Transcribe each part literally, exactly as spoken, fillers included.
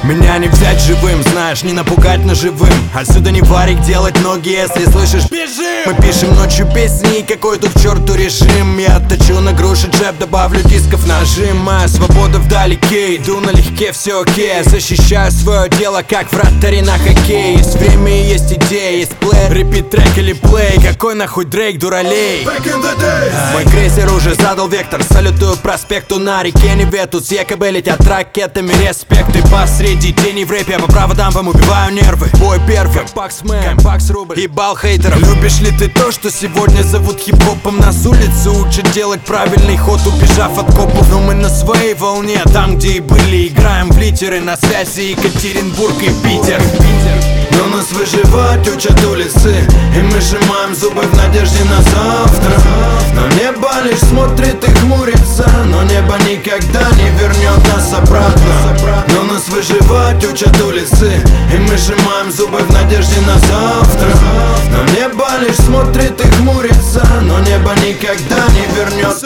Меня не взять живым, знаешь, не напугать ножевым. Отсюда не варик, делать ноги, если слышишь, бежим. Мы пишем ночью песни, какой тут к черту режим. Я отточу на груши джеб, добавлю дисков нажим. Моя свобода вдалеке, иду налегке, все окей. Защищаю свое дело, как вратари на хоккей. Есть время и есть идея, есть плей, репит трек или плей. Какой нахуй Дрейк, дуралей? Мой крейсер уже задал вектор, салютую проспекту на реке Неве. Тут с якобы летят ракетами, респект. И посреди тени в рэпе, я по проводам вам убиваю нервы. Бой первый, Паксмен, Пакс рубль, ебал хейтеров. Любишь ли ты то, что сегодня зовут хип-хопом? Нас улицы учат делать правильный ход, убежав от копов. Но мы на своей волне, там где и были. Играем в литеры, на связи Екатеринбург и Питер. Но нас выживать учат улицы, и мы сжимаем зубы в надежде на завтра. Но небо лишь смотрит и хмурится, но небо никогда не вернет нас обратно. Но нас выживать учат улицы, и мы сжимаем зубы в надежде на завтра. Но небо лишь смотрит и хмурится, но небо никогда не вернет.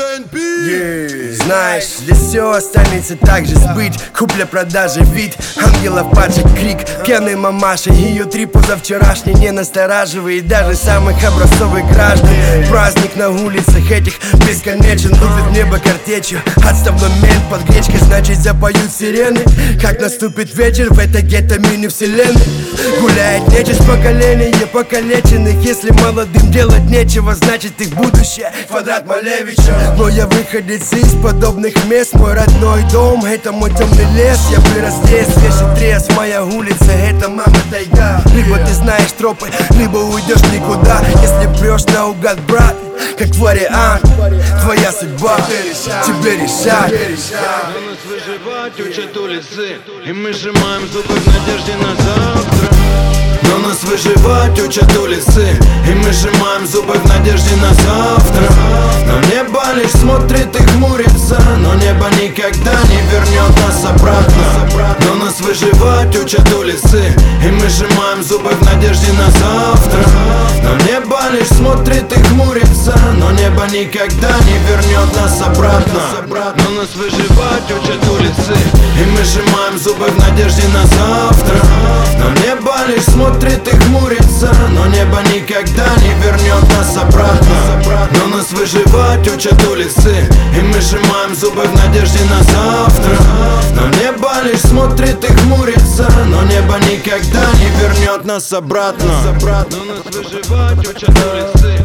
Yeah. Знаешь, здесь все останется так же сбыть. Купля-продажа, вид, ангелов падших крик. Пьяной мамаши, ее три позавчерашней не настораживает даже самых образцовых граждан. Праздник на улицах этих бесконечен, лупит небо картечью. Отставной мент под гречкой, значит запоют сирены. Как наступит вечер в этой гетто мини-вселенной. Гуляет нечисть поколения покалеченных. Если молодым делать нечего, значит их будущее квадрат Малевича. Но я выходец из подобных мест. Мой родной дом, это мой темный лес. Я вырос здесь, свежий треск. Моя улица, это мама тайга. Либо ты знаешь тропы, либо уйдешь никуда. Если прешь наугад, брат, как вариант, твоя судьба, тебе решать. Но нас выживать учат улицы, и мы сжимаем зубы в надежде на завтра. Но нас выживать учат улицы, и мы сжимаем зубы в надежде на завтра. Но небо лишь смотрит и хмурится, но небо никогда не вернет нас обратно. Но нас выживать учат улицы, и мы сжимаем зубы в надежде на завтра. Но небо лишь смотрит и хмурится, но небо никогда не вернет нас обратно. Но нас выживать учат улицы, и мы сжимаем зубы в надежде на завтра. Но небо лишь смотрит и хмурится, но небо никогда не вернет нас обратно. Но нас выживать учат улицы, и мы сжимаем зубы в надежде на завтра. Но небо лишь смотрит и хмурится, но небо никогда не вернет нас обратно. Но нас выживать учат улицы.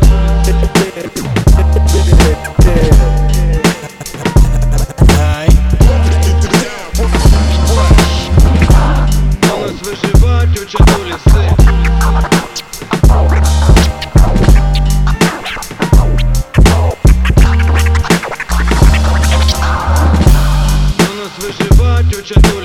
Но нас выживать учат улицы. Выживать учат улицы.